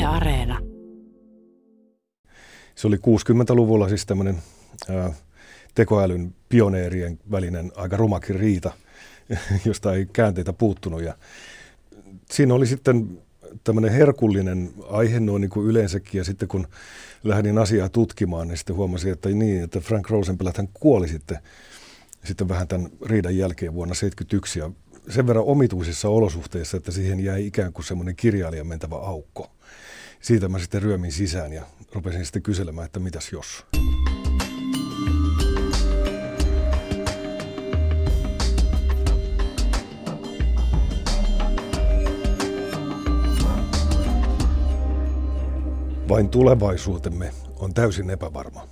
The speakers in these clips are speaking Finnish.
Areena. Se oli 60-luvulla siis tämmöinen tekoälyn pioneerien välinen aika rumakin riita, josta ei käänteitä puuttunut. Ja siinä oli sitten tämmöinen herkullinen aihe noin niin kuin yleensäkin, ja sitten kun lähdin asiaa tutkimaan, niin sitten huomasin, että Frank Rosenblatt hän kuoli sitten vähän tämän riidan jälkeen vuonna 1971, ja sen verran omituisissa olosuhteissa, että siihen jäi ikään kuin semmoinen kirjailijan mentävä aukko. Siitä mä sitten ryömin sisään ja rupesin sitten kyselemään, että mitäs jos. Vain tulevaisuutemme on täysin epävarma.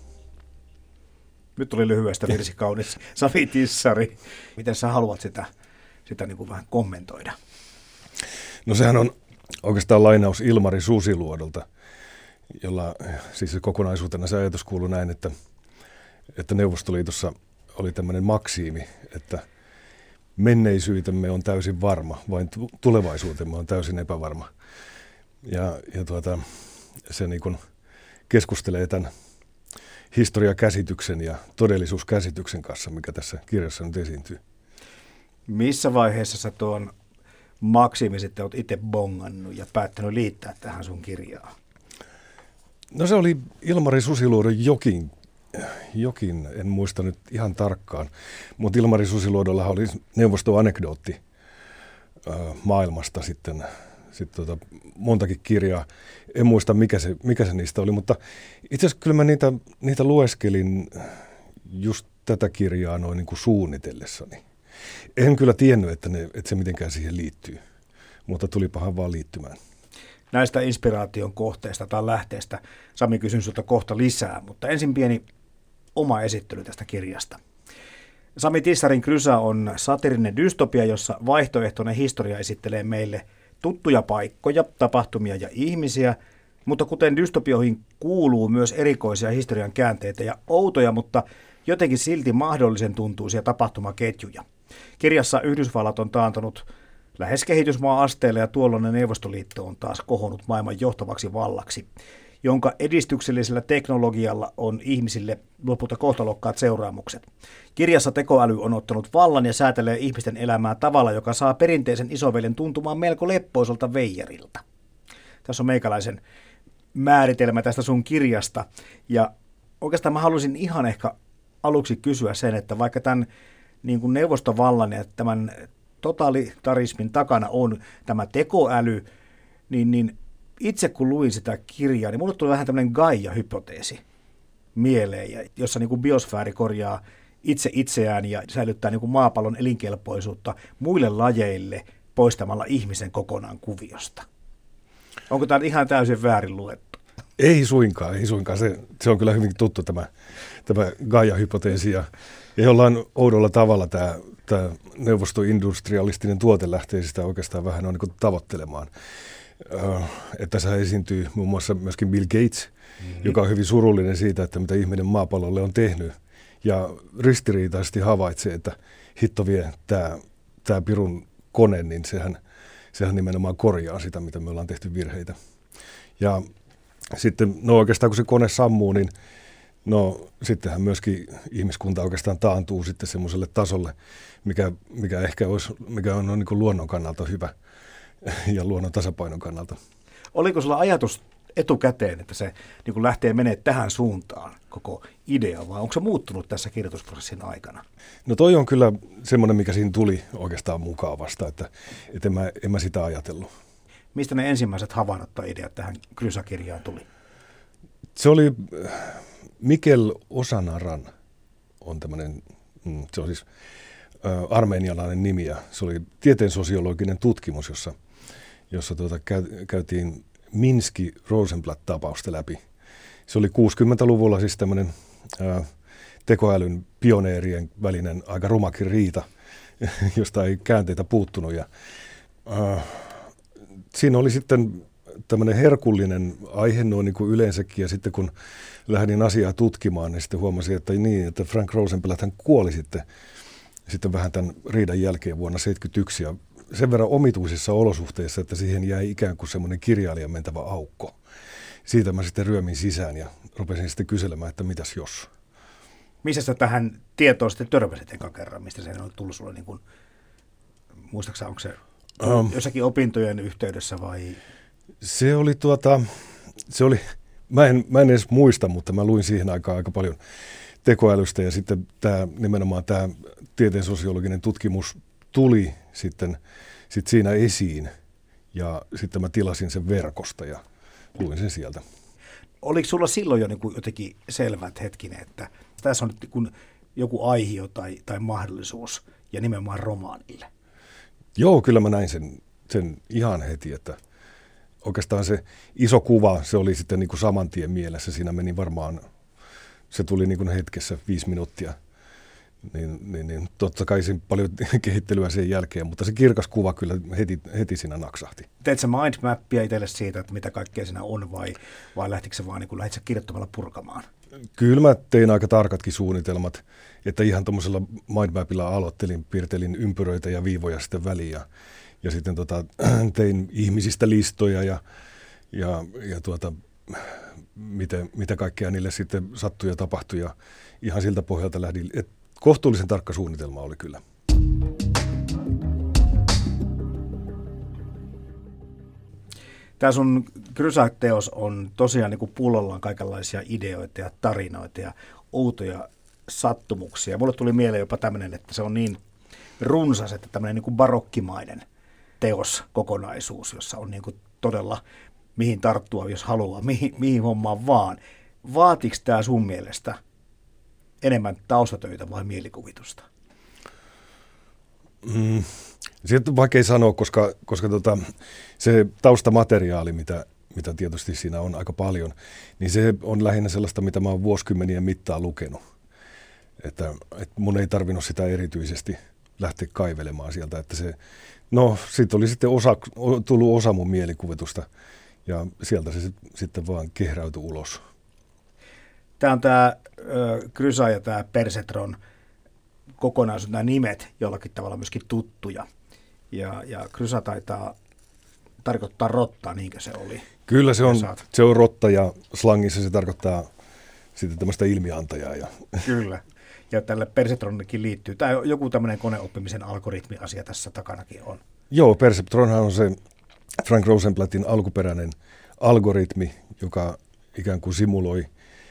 Nyt tuli lyhyestä virsi kaunis. Sami Tissari, miten sä haluat sitä niin kuin vähän kommentoida? No sehän on oikeastaan lainaus Ilmari Susiluodolta, jolla siis kokonaisuutena se ajatus kuului näin, että Neuvostoliitossa oli tämmöinen maksiimi, että menneisyytemme on täysin varma, vain tulevaisuutemme on täysin epävarma. Ja se niin kuin keskustelee tämän historiakäsityksen ja todellisuuskäsityksen kanssa, mikä tässä kirjassa nyt esiintyy. Missä vaiheessa sä tuon maksimi sitten olet itse bongannut ja päättänyt liittää tähän sun kirjaan? No se oli Ilmari Susiluodon jokin, en muista nyt ihan tarkkaan, mutta Ilmari Susiluodolla oli neuvostoanekdootti maailmasta sitten montakin kirjaa. En muista mikä se niistä oli, mutta itse asiassa kyllä mä niitä lueskelin just tätä kirjaa noin niin kuin suunnitellessani. En kyllä tiennyt, että se mitenkään siihen liittyy, mutta tulipahan vaan liittymään. Näistä inspiraation kohteista tai lähteistä Sami kysyn sulta kohta lisää, mutta ensin pieni oma esittely tästä kirjasta. Sami Tissarin Krysä on satiirinen dystopia, jossa vaihtoehtoinen historia esittelee meille tuttuja paikkoja, tapahtumia ja ihmisiä, mutta kuten dystopioihin kuuluu myös erikoisia historian käänteitä ja outoja, mutta jotenkin silti mahdollisen tuntuisia tapahtumaketjuja. Kirjassa Yhdysvallat on taantunut lähes kehitysmaa-asteelle ja tuolloinen Neuvostoliitto on taas kohonnut maailman johtavaksi vallaksi, jonka edistyksellisellä teknologialla on ihmisille lopulta kohtalokkaat seuraamukset. Kirjassa tekoäly on ottanut vallan ja säätelee ihmisten elämää tavalla, joka saa perinteisen isoveljen tuntumaan melko leppoisolta veijarilta. Tässä on meikäläisen määritelmä tästä sun kirjasta, ja oikeastaan mä haluaisin ihan ehkä aluksi kysyä sen, että vaikka tämän niin kuin neuvostovallan ja tämän totalitarismin takana on tämä tekoäly, niin itse kun luin sitä kirjaa, niin mulle tuli vähän tämmöinen Gaia-hypoteesi mieleen, jossa niin kuin biosfääri korjaa itse itseään ja säilyttää niin kuin maapallon elinkelpoisuutta muille lajeille poistamalla ihmisen kokonaan kuviosta. Onko tämä ihan täysin väärin luettu? Ei suinkaan. Se on kyllä hyvin tuttu tämä Gaia-hypoteesi ja jollain oudolla tavalla tämä neuvostoindustrialistinen tuote lähtee sitä oikeastaan vähän niin kuin tavoittelemaan. Että tässä esiintyy muun muassa myöskin Bill Gates, joka on hyvin surullinen siitä, että mitä ihminen maapallolle on tehnyt. Ja ristiriitaisesti havaitsee, että hitto vie tämä pirun kone, niin sehän nimenomaan korjaa sitä, mitä me ollaan tehty virheitä. Ja sitten, oikeastaan kun se kone sammuu, niin sittenhän myöskin ihmiskunta oikeastaan taantuu sitten semmoiselle tasolle, mikä ehkä on niin kuin luonnon kannalta hyvä ja luonnon tasapainon kannalta. Oliko sulla ajatus etukäteen, että se niin kuin lähtee menemään tähän suuntaan koko idea, vai onko se muuttunut tässä kirjoitusprosessin aikana? No toi on kyllä semmoinen, mikä siinä tuli oikeastaan mukaan vasta, että en mä sitä ajatellut. Mistä ne ensimmäiset havainnot tai ideat tähän Krysä-kirjaan tuli? Se oli Mikel Osanaran on tämmöinen, se on siis armenialainen nimi ja se oli tieteensosiologinen tutkimus, jossa käytiin Minski-Rosenblatt-tapausta läpi. Se oli 60-luvulla siis tämmöinen tekoälyn pioneerien välinen aika rumakin riita, josta ei käänteitä puuttunut. Ja siinä oli sitten tämmöinen herkullinen aihe noin niin kuin yleensäkin, ja sitten kun lähdin asiaa tutkimaan, niin sitten huomasin, että Frank Rosenblatt hän kuoli sitten vähän tämän riidan jälkeen vuonna 1971, ja sen verran omituisissa olosuhteissa, että siihen jäi ikään kuin semmoinen kirjailijan mentävä aukko. Siitä mä sitten ryömin sisään ja rupesin sitten kyselemään, että mitäs jos. Missä sä tähän tietoon sitten törmäsit ekan kerran, mistä se on tullut sulle, niin kuin, muistaaksä, onko se jossakin opintojen yhteydessä vai? Se oli, mä en edes muista, mutta mä luin siihen aikaan aika paljon tekoälystä ja sitten nimenomaan tämä tieteen sosiologinen tutkimus tuli sitten siinä esiin ja sitten mä tilasin sen verkosta ja luin sen sieltä. Oliko sulla silloin jo niin kuin jotenkin selvät hetkinen, että tässä on nyt niin joku aihio tai mahdollisuus ja nimenomaan romaanille? Joo, kyllä mä näin sen ihan heti, että oikeastaan se iso kuva, se oli sitten niin kuin saman tien mielessä. Siinä meni varmaan, se tuli niin kuin hetkessä 5 minuuttia. Niin totta kai siinä paljon kehittelyä sen jälkeen, mutta se kirkas kuva kyllä heti siinä naksahti. Teet sä mindmappia itselle siitä, että mitä kaikkea siinä on vai lähtikö se vaan niin lähdit sä kirjoittamalla purkamaan? Kyllä mä tein aika tarkatkin suunnitelmat, että ihan tuommoisella mindmapilla aloittelin, piirtelin ympyröitä ja viivoja sitten väliin ja sitten tein ihmisistä listoja ja mitä kaikkea niille sitten sattui ja tapahtui ja ihan siltä pohjalta lähdin. Kohtuullisen tarkka suunnitelma oli kyllä. Tämä sun Krysa-teos on tosiaan niin kuin pullollaan kaikenlaisia ideoita ja tarinoita ja outoja sattumuksia. Mulle tuli mieleen jopa tämmöinen, että se on niin runsas, että tämmöinen niin kuin barokkimainen teoskokonaisuus, jossa on niin kuin todella mihin tarttua, jos haluaa, mihin hommaan vaan. Vaatiko tämä sun mielestä enemmän taustatöitä vai mielikuvitusta? Siitä on vaikea sanoa, koska se taustamateriaali, mitä tietysti siinä on aika paljon, niin se on lähinnä sellaista, mitä mä oon vuosikymmenien mittaan lukenut. Että mun ei tarvinnut sitä erityisesti lähteä kaivelemaan sieltä. Että siitä oli sitten tullut osa mun mielikuvitusta ja sieltä se sitten vaan kehräytyi ulos. Tämä on tämä Krysa ja tämä Persetron kokonaisuus, nämä nimet jollakin tavalla myöskin tuttuja. Ja Krysa taitaa tarkoittaa rottaa, niinkö se oli? Kyllä se on rotta ja slangissa se tarkoittaa sitten tämmöistä ilmiantajaa. Kyllä. Ja tälle Persetronillekin liittyy. Tämä joku tämmöinen koneoppimisen algoritmiasia tässä takanakin on. Joo, Perceptronhan on se Frank Rosenblattin alkuperäinen algoritmi, joka ikään kuin simuloi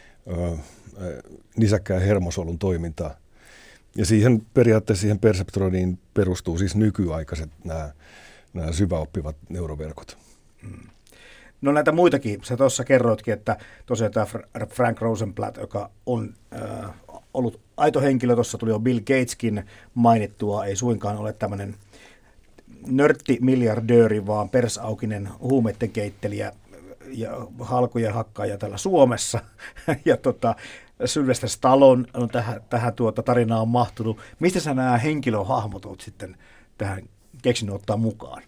nisäkkään hermosolun toimintaa. Ja periaatteessa siihen Perceptroniin perustuu siis nykyaikaiset nämä syväoppivat neuroverkot. No näitä muitakin. Sä tuossa kerroitkin, että tosiaan tämä Frank Rosenblatt, joka on ollut aito henkilö, tuossa tuli jo Bill Gateskin mainittua, ei suinkaan ole tämmöinen nörttimiljardööri, vaan persaukinen huumeiden keittelijä ja halkojen hakkaaja täällä Suomessa. Ja Sylvester Stallone on tähän tarinaan mahtunut. Mistä sä nämä henkilöhahmot olet sitten tähän keksinyt ottaa mukaan?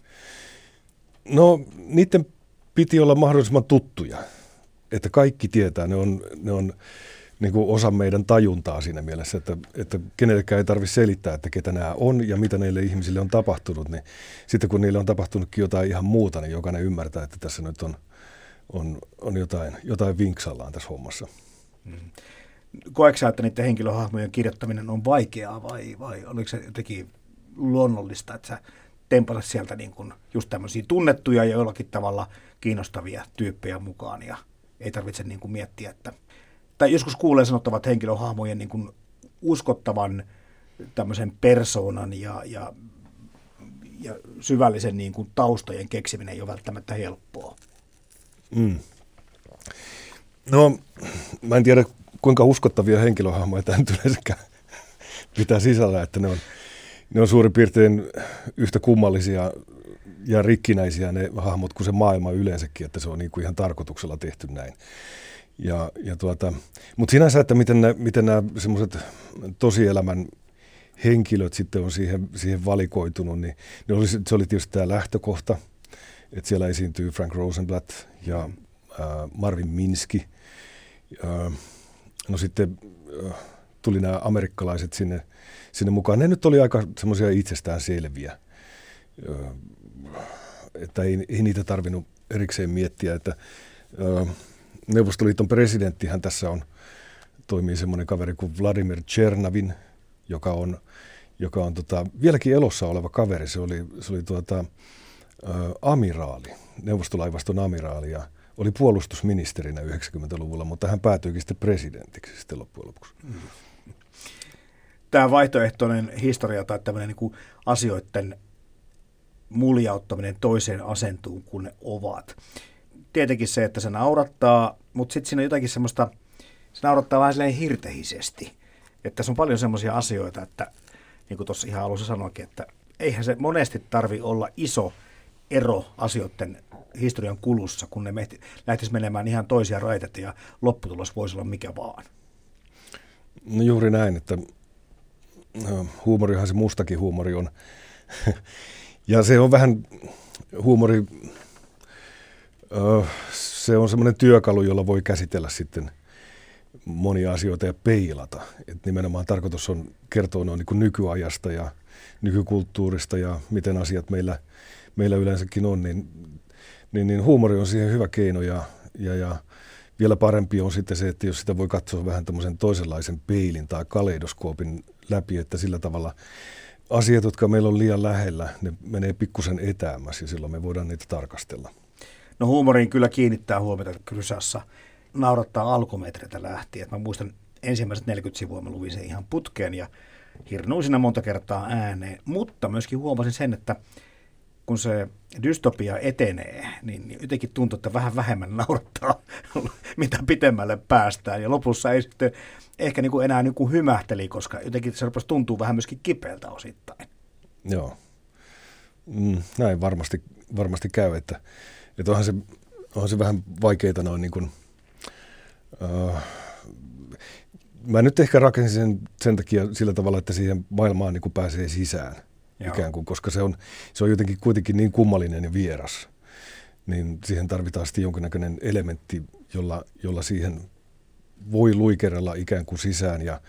No niiden piti olla mahdollisimman tuttuja, että kaikki tietää, ne on niin kuin osa meidän tajuntaa siinä mielessä, että kenellekään ei tarvitse selittää, että ketä nämä on ja mitä näille ihmisille on tapahtunut. Niin sitten kun niille on tapahtunutkin jotain ihan muuta, niin jokainen ymmärtää, että tässä nyt on jotain vinksallaan tässä hommassa. Koetko sä, että niiden henkilöhahmojen kirjoittaminen on vaikeaa vai oliko se jotenkin luonnollista, että sä tempasit sieltä niin kuin just tämmöisiä tunnettuja ja jollakin tavalla kiinnostavia tyyppejä mukaan ja ei tarvitse niin kuin miettiä, että tai joskus kuulee sanottavat henkilöhahmojen niin kuin uskottavan tämmöisen persoonan ja syvällisen niin kuin taustojen keksiminen ei ole välttämättä helppoa. No, mä en tiedä kuinka uskottavia henkilöhahmoja tämä nyt yleensäkään pitää sisällä, että ne on suurin piirtein yhtä kummallisia ja rikkinäisiä ne hahmot kuin se maailma yleensäkin, että se on niin kuin ihan tarkoituksella tehty näin. Mutta sinänsä, että miten nämä semmoiset tosielämän henkilöt sitten on siihen valikoitunut, niin se oli tietysti tämä lähtökohta, että siellä esiintyy Frank Rosenblatt ja Marvin Minsky. No sitten tuli nämä amerikkalaiset sinne mukaan. Ne nyt oli aika semmoisia itsestään selviä. että ei niitä tarvinnut erikseen miettiä, että Neuvostoliiton presidenttihän tässä toimii semmoinen kaveri kuin Vladimir Černavin, joka on vieläkin elossa oleva kaveri. Se oli amiraali, neuvostolaivaston amiraali, ja oli puolustusministerinä 90-luvulla, mutta hän päätyikin sitten presidentiksi sitten loppujen lopuksi. Tämä vaihtoehtoinen historia tai tämmöinen niin kuin asioiden muljauttaminen toiseen asentuun, kun ne ovat. Tietenkin se, että se naurattaa, mutta sitten siinä on jotakin semmoista, se naurattaa vähän silleen hirtehisesti. Että tässä on paljon semmoisia asioita, että niin kuin tuossa ihan alussa sanoinkin, että eihän se monesti tarvitse olla iso ero asioiden historian kulussa, kun ne lähtisi menemään ihan toisia raiteita ja lopputulos voisi olla mikä vaan. No juuri näin, että huumorihan se mustakin huumori on. Ja se on vähän huumori, se on semmoinen työkalu, jolla voi käsitellä sitten monia asioita ja peilata. Et nimenomaan tarkoitus on kertoa noin niin kuin nykyajasta ja nykykulttuurista ja miten asiat meillä yleensäkin on, niin huumori on siihen hyvä keino ja vielä parempi on sitten se, että jos sitä voi katsoa vähän tämmöisen toisenlaisen peilin tai kaleidoskoopin läpi, että sillä tavalla asiat, jotka meillä on liian lähellä, ne menee pikkusen etäämmäs ja silloin me voidaan niitä tarkastella. No huumoriin kyllä kiinnittää huomiota Krysassa. Naurattaa alkumetreitä lähtien. Mä muistan ensimmäiset 40 sivua, mä luin sen ihan putkeen ja hirnuin siinä monta kertaa ääneen. Mutta myöskin huomasin sen, että kun se dystopia etenee, niin jotenkin tuntuu, että vähän vähemmän naurattaa, mitä pitemmälle päästään. Ja lopussa ei sitten ehkä niin kuin enää niin kuin hymähteli, koska jotenkin se rupesi tuntuu vähän myöskin kipeältä osittain. Joo, näin varmasti käy, että onhan se vähän vaikeita noin niin kuin, mä nyt ehkä rakensin sen takia sillä tavalla, että siihen maailmaan niin kuin pääsee sisään. Ikään kuin, koska se on jotenkin kuitenkin niin kummallinen ja vieras, niin siihen tarvitaan sitten jonkinnäköinen elementti, jolla siihen voi luikerella ikään kuin sisään ja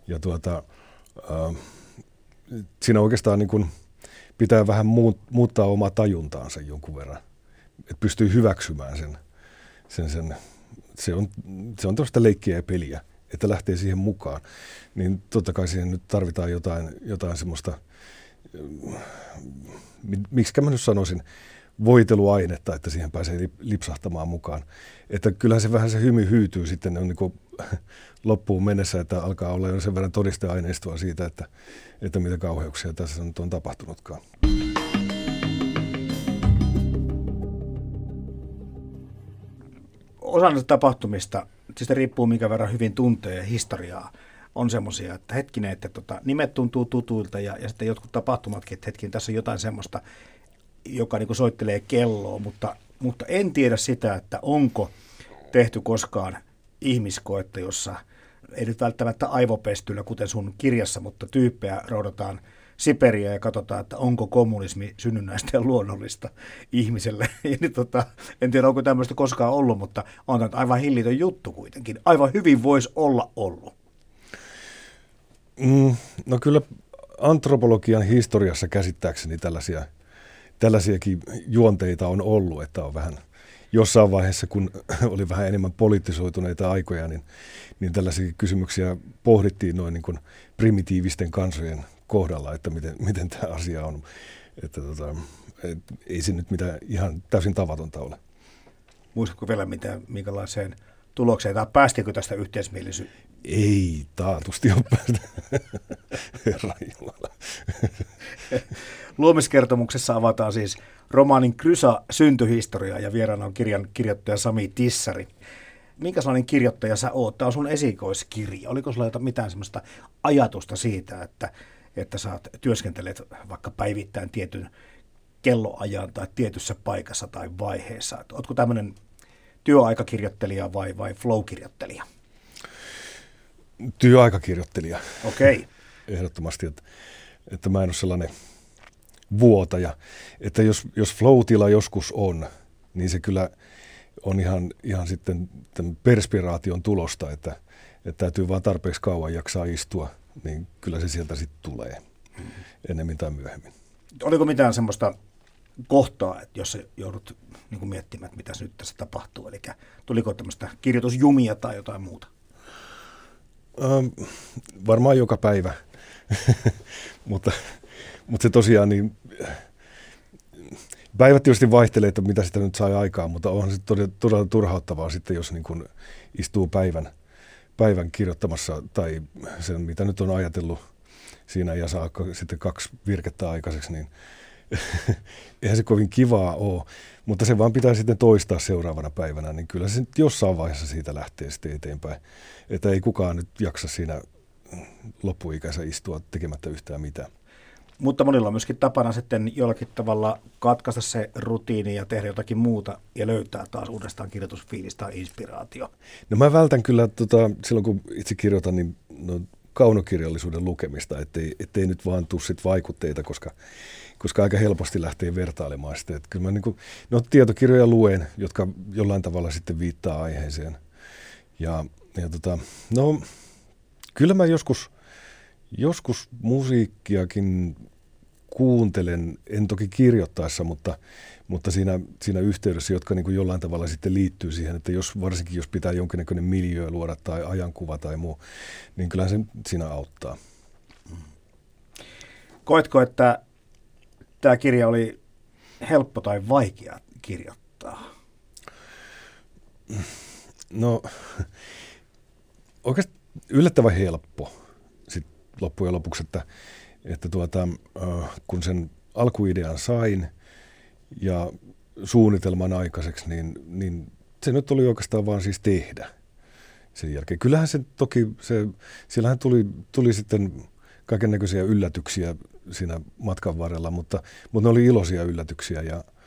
siinä oikeastaan niin kuin pitää vähän muuttaa omaa tajuntaansa jonkun verran, että pystyy hyväksymään sen. Se on tällaista leikkiä ja peliä, että lähtee siihen mukaan, niin totta kai siihen nyt tarvitaan jotain semmoista, miksikä mä nyt sanoisin, voiteluainetta, että siihen pääsee lipsahtamaan mukaan. Että kyllähän se vähän se hymy hyytyy sitten on niin kuin loppuun mennessä, että alkaa olla jo sen verran todisteaineistoa siitä, että mitä kauheuksia tässä nyt on tapahtunutkaan. Osa näistä tapahtumista, siis riippuu minkä verran hyvin tuntee historiaa, on semmoisia, että hetkinen, että nimet tuntuu tutuilta ja sitten jotkut tapahtumatkin, että hetkinen, tässä on jotain semmoista, joka niin kuin soittelee kelloa, mutta en tiedä sitä, että onko tehty koskaan ihmiskoetta, jossa ei nyt välttämättä aivopestyllä, kuten sun kirjassa, mutta tyyppejä roudataan Siperiaan ja katsotaan, että onko kommunismi synnynnäistä ja luonnollista ihmiselle. En tiedä, onko tämmöistä koskaan ollut, mutta on tämä aivan hillitön juttu kuitenkin. Aivan hyvin voisi olla ollut. No kyllä antropologian historiassa käsittääkseni tällaisiakin juonteita on ollut, että on vähän jossain vaiheessa, kun oli vähän enemmän poliittisoituneita aikoja, niin tällaisia kysymyksiä pohdittiin noin niin kuin primitiivisten kansojen kohdalla, että miten tämä asia on. Että ei se nyt mitään ihan täysin tavatonta ole. Muistatko vielä minkälaiseen tulokseen, tai päästikö tästä yhteismielisyyteen? Ei taatusti ole päästä. Herran Jumala. Luomiskertomuksessa avataan siis romaanin Krysa syntyhistoria ja vieraana on kirjan kirjoittaja Sami Tissari. Minkälainen kirjoittaja sä oot? Tämä on sun esikoiskirja. Oliko sulla mitään sellaista ajatusta siitä, että sä työskentelet vaikka päivittäin tietyn kelloajan tai tietyssä paikassa tai vaiheessa? Ootko tämmöinen työaikakirjoittelija vai flow-kirjoittelija? Työaikakirjoittelija. Okei. Okay. Ehdottomasti, että mä en ole sellainen vuotaja. Että jos flow-tila joskus on, niin se kyllä on ihan sitten tämän perspiraation tulosta, että täytyy vaan tarpeeksi kauan jaksaa istua, niin kyllä se sieltä sitten tulee ennemmin tai myöhemmin. Oliko mitään semmoista kohtaa, että jos joudut niin kuin miettimään, että mitä nyt tässä tapahtuu, eli tuliko tämmöistä kirjoitusjumia tai jotain muuta? Varmaan joka päivä, mutta se tosiaan, niin päivät tietysti vaihtelee, että mitä sitä nyt sai aikaan, mutta onhan se todella turhauttavaa sitten, jos niin kuin istuu päivän kirjoittamassa tai sen, mitä nyt on ajatellut siinä ja saa sitten 2 virkettä aikaiseksi, niin eihän se kovin kivaa ole, mutta se vaan pitää sitten toistaa seuraavana päivänä, niin kyllä se jossain vaiheessa siitä lähtee sitten eteenpäin, että ei kukaan nyt jaksa siinä loppuikänsä istua tekemättä yhtään mitään. Mutta monilla on myöskin tapana sitten jollakin tavalla katkaista se rutiini ja tehdä jotakin muuta ja löytää taas uudestaan kirjoitusfiilis tai inspiraatio. No mä vältän kyllä silloin kun itse kirjoitan, niin kaunokirjallisuuden lukemista, ettei nyt vaan tule sit vaikutteita, koska aika helposti lähtee vertailemaan sitä. Että kyllä mä tietokirjoja luen, jotka jollain tavalla sitten viittaa aiheeseen. Kyllä mä joskus musiikkiakin kuuntelen, en toki kirjoittaessa, mutta siinä yhteydessä, jotka niin kuin jollain tavalla sitten liittyy siihen, että varsinkin jos pitää jonkinnäköinen miljöö luoda tai ajankuva tai muu, niin kyllähän se siinä auttaa. Koetko, että tämä kirja oli helppo tai vaikea kirjoittaa? No, oikeastaan yllättävän helppo sit loppujen lopuksi, että kun sen alkuidean sain ja suunnitelman aikaiseksi, niin se nyt oli oikeastaan vaan siis tehdä sen jälkeen. Kyllähän se toki, siellähän tuli sitten kaikennäköisiä yllätyksiä siinä matkan varrella, mutta ne oli iloisia yllätyksiä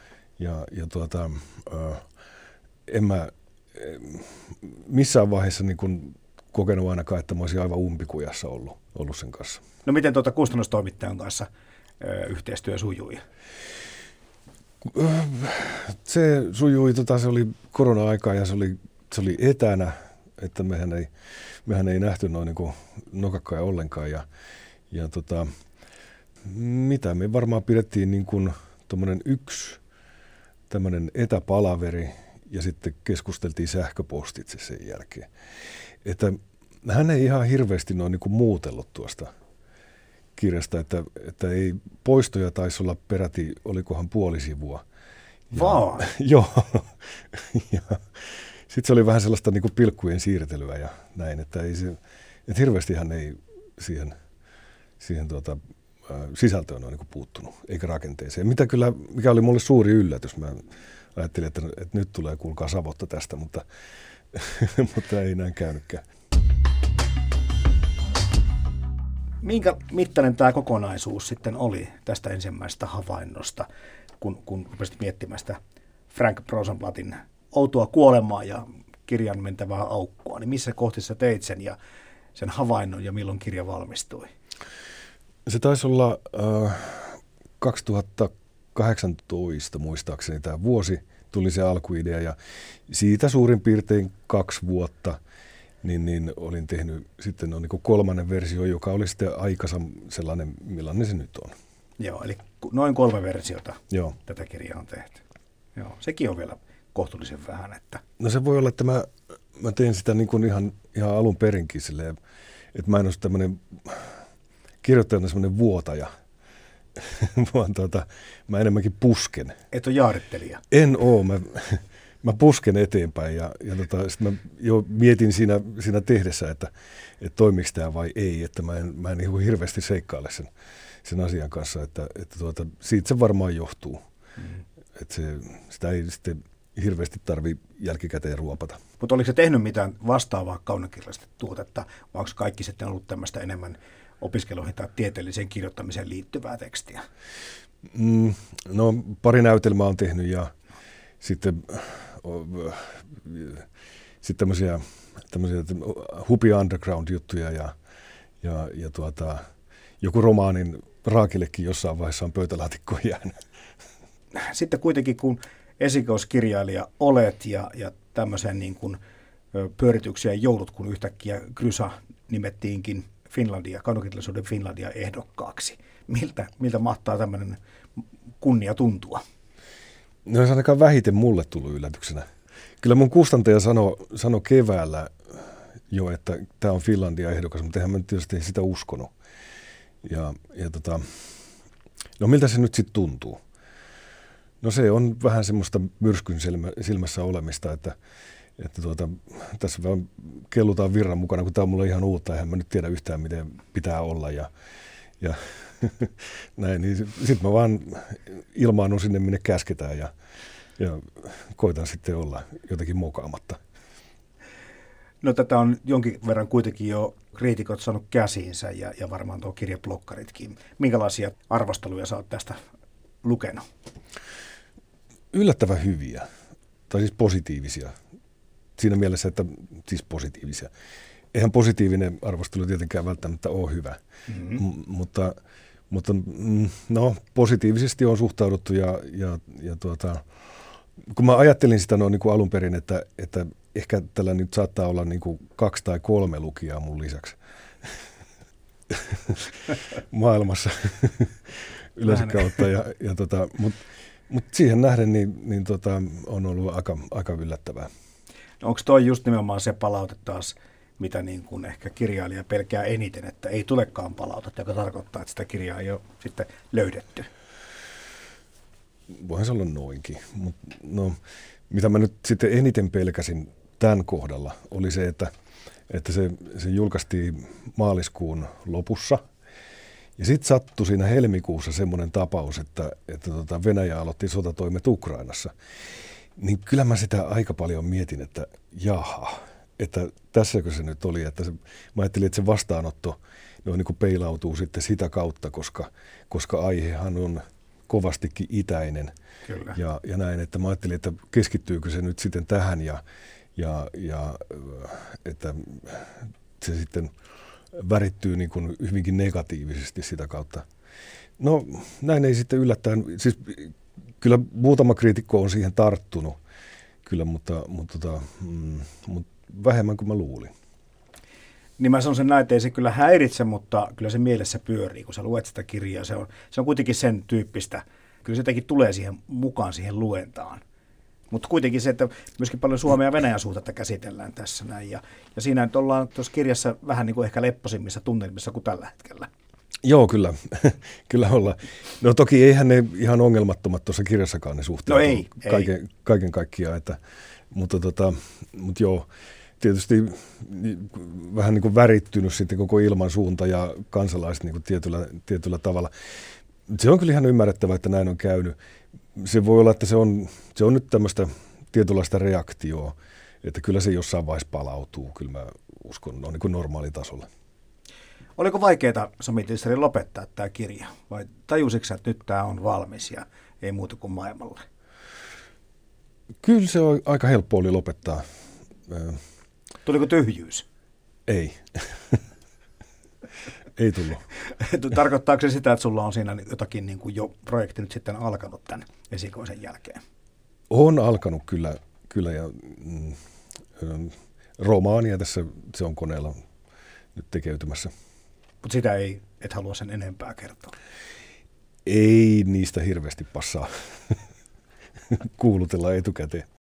en mä missään vaiheessa niin kuin kokenut ainakaan, että mä olisin aivan umpikujassa ollut sen kanssa. No miten kustannustoimittajan kanssa yhteistyö sujui? Se sujui, se oli korona-aikaa ja se oli etänä, että mehän ei nähty noin niin kuin nokakkoja ollenkaan mitä me varmaan pidettiin niin kuin tommonen yksi tämmöinen etäpalaveri ja sitten keskusteltiin sähköpostitse sen jälkeen. Että hän ei ihan hirveästi noin niin kuin muutellut tuosta kirjasta, että ei poistoja taisi olla peräti, olikohan puoli sivua. Vaan? Joo. Sitten se oli vähän sellaista niin kuin pilkkujen siirtelyä ja näin, että hirveästi hän ei siihen sisältöön ole niin kuin puuttunut, eikä rakenteeseen. Mikä oli mulle suuri yllätys. Mä ajattelin, että nyt tulee kuulkaa savotta tästä, mutta ei näin käynytkään. Minkä mittainen tämä kokonaisuus sitten oli tästä ensimmäisestä havainnosta, kun rupesit miettimään sitä Frank Rosenblattin outoa kuolemaa ja kirjan mentävää aukkoa, niin missä kohdissa teit sen havainnon ja milloin kirja valmistui? Se taisi olla 2018 muistaakseni tämä vuosi tuli se alkuidea ja siitä suurin piirtein 2 vuotta niin olin tehnyt sitten niin kuin 3. versio, joka oli sitten aikaisemmin sellainen, millainen se nyt on. Joo, eli noin 3 versiota Joo. Tätä kirjaa on tehty. Joo, sekin on vielä kohtuullisen vähän. Että... No se voi olla, että mä teen sitä niin kuin ihan alun perinkin silleen, että mä en ole tämmöinen kirjoittajana semmoinen vuotaja, vaan mä enemmänkin pusken. Et ole jaarittelija? En oo, mä pusken eteenpäin ja sitten mä jo mietin siinä tehdessä, että toimiko tämä vai ei, että mä en ihan hirveästi seikkaile sen asian kanssa, että siitä se varmaan johtuu, että sitä ei sitten hirveästi tarvitse jälkikäteen ruopata. Mutta oliko se tehnyt mitään vastaavaa kaunokirjallista tuotetta, vai onko kaikki sitten ollut tämmöistä enemmän opiskeluihin tai tieteelliseen kirjoittamiseen liittyvää tekstiä? No 2 näytelmää on tehnyt ja sitten tämmöisiä hupi underground-juttuja ja joku romaanin raakillekin jossain vaiheessa on pöytälaatikkoon jäänyt. Sitten kuitenkin kun esikoiskirjailija olet ja tämmöiseen niin kuin pyörityksiä joudut, kun yhtäkkiä Krysa nimettiinkin Kaunokirjallisuuden Finlandia ehdokkaaksi. Miltä mahtaa tämmöinen kunnia tuntua? No se ainakaan vähiten mulle tullut yllätyksenä. Kyllä mun kustantaja sanoi keväällä jo, että tämä on Finlandia ehdokas, mutta eihän mä tietysti sitä uskonut. No miltä se nyt sitten tuntuu? No se on vähän semmoista myrskyn silmässä olemista, että tässä vaan kellutaan virran mukana, kun tämä on mulle ihan uutta, eihän mä nyt tiedä yhtään, miten pitää olla ja näin. Niin sitten mä vaan ilmaannun sinne, minne käsketään ja koitan sitten olla jotenkin mokaamatta. No tätä on jonkin verran kuitenkin jo kriitikot saanut käsiinsä ja varmaan tuo kirjablokkaritkin. Minkälaisia arvosteluja sä oot tästä lukenut? Yllättävän hyviä, tai siis positiivisia. Siinä mielessä, että siis positiivisia. Eihän positiivinen arvostelu tietenkään välttämättä ole hyvä, mutta positiivisesti on suhtauduttu kun mä ajattelin sitä niin kuin alun perin, että ehkä tällä nyt saattaa olla niin kuin 2 tai 3 lukijaa mun lisäksi maailmassa yleensä kautta. Mutta siihen nähden niin on ollut aika yllättävää. No onko toi just nimenomaan se palaute taas, mitä niin kuin ehkä kirjailija pelkää eniten, että ei tulekaan palautetta, joka tarkoittaa, että sitä kirjaa ei ole sitten löydetty? Voihan se olla noinkin, mutta no, mitä mä nyt sitten eniten pelkäsin tämän kohdalla oli se, että se julkaistiin maaliskuun lopussa. Ja sitten sattui siinä helmikuussa semmoinen tapaus, että Venäjä aloitti sotatoimet Ukrainassa. Niin kyllä mä sitä aika paljon mietin, että jaha, että tässäkö se nyt oli. Mä ajattelin, että se vastaanotto niin kuin peilautuu sitten sitä kautta, koska aihehan on kovastikin itäinen. Kyllä. Ja näin, että mä ajattelin, että keskittyykö se nyt sitten tähän ja että se sitten värittyy niin kuin hyvinkin negatiivisesti sitä kautta. No näin ei sitten yllättäen, siis kyllä muutama kriitikko on siihen tarttunut, kyllä, mutta vähemmän kuin mä luulin. Niin mä sanon sen näin, että ei se kyllä häiritse, mutta kyllä se mielessä pyörii, kun sä luet sitä kirjaa. Se on kuitenkin sen tyyppistä. Kyllä se jotenkin tulee siihen mukaan siihen luentaan. Mutta kuitenkin se, että myöskin paljon Suomen ja Venäjän suhteita käsitellään tässä näin. Ja siinä nyt ollaan tuossa kirjassa vähän niin kuin ehkä lepposimmissa tunnelmissa kuin tällä hetkellä. Joo, kyllä. Kyllä ollaan. No toki eihän ne ihan ongelmattomat tuossa kirjassakaan ne suhteet. No ei. Kaiken kaikkiaan. Mutta joo, tietysti vähän niin kuin värittynyt sitten koko ilmansuunta ja kansalaiset niin kuin tietyllä tavalla. Se on kyllä ihan ymmärrettävää, että näin on käynyt. Se voi olla, että se on nyt tämmöistä tietynlaista reaktioa, että kyllä se jossain vaiheessa palautuu, kyllä mä uskon, on niin kuin normaalitasolla. Oliko vaikeaa, Sami Tissari, lopettaa tämä kirja, vai tajusitko, että nyt tämä on valmis ja ei muuta kuin maailmalle? Kyllä se on aika helppo oli lopettaa. Tuliko tyhjyys? Ei. Ei tullut. Tarkoittaako se sitä, että sulla on siinä jotakin niin kuin jo projekti nyt sitten alkanut tämän esikoisen jälkeen? On alkanut kyllä ja romaania tässä se on koneella nyt tekeytymässä. Mutta sitä et halua sen enempää kertoa? Ei niistä hirveästi passaa kuulutella etukäteen.